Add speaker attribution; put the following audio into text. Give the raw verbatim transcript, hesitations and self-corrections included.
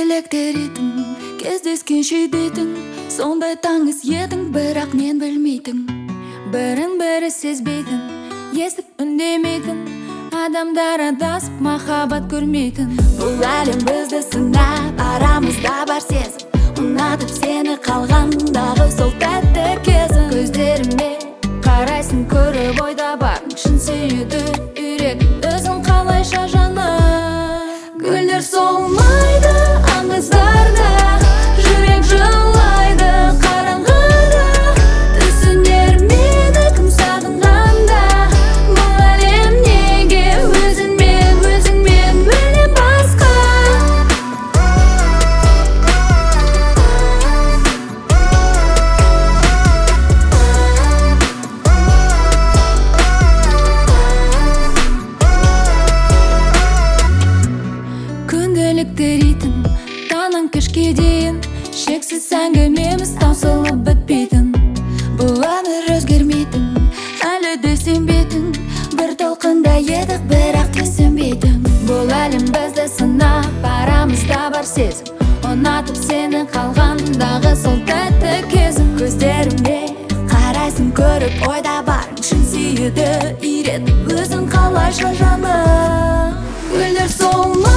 Speaker 1: Күнделіктер едің, кездескенше дедің, сондай таңыз едің, бірақ мен білмейтін. Бірін бірі сезбейтін, естіп үндемейтін, адамдар адасып махаббат көрмейтін. Бұл әлем бізді сынап, арамызда бар сезім, ұнатып сені қалғандағы сол тәтті кезім. Көздеріме қарайсың, көріп ойда барын, шын сүюді үйрет, өзің қалайша жаным. Гүлдер солмайды аңыздарда, жүрек жылайды қараңғыда, түсінер мені кім сағынғанда. Бұл әлем неге өзіңмен, өзіңмен мүлдем басқа. Күнделікті ритм, таңнан кешке дейін, шексіз әңгімеміз таусылып бітпейтін. Бұл өмір өзгермейтін, әлі де сенбейтін, бір толқында едік, бірақ түсінбейтін. Бұл әлем бізді сынап, арамызда бар сезім, ұнатып сені қалғандағы сол тәтті кезім. Көздеріме қарайсың, көріп ойда барын, шын сүюді үйрет, өзің қалайша жаным. Гүлдер солмайды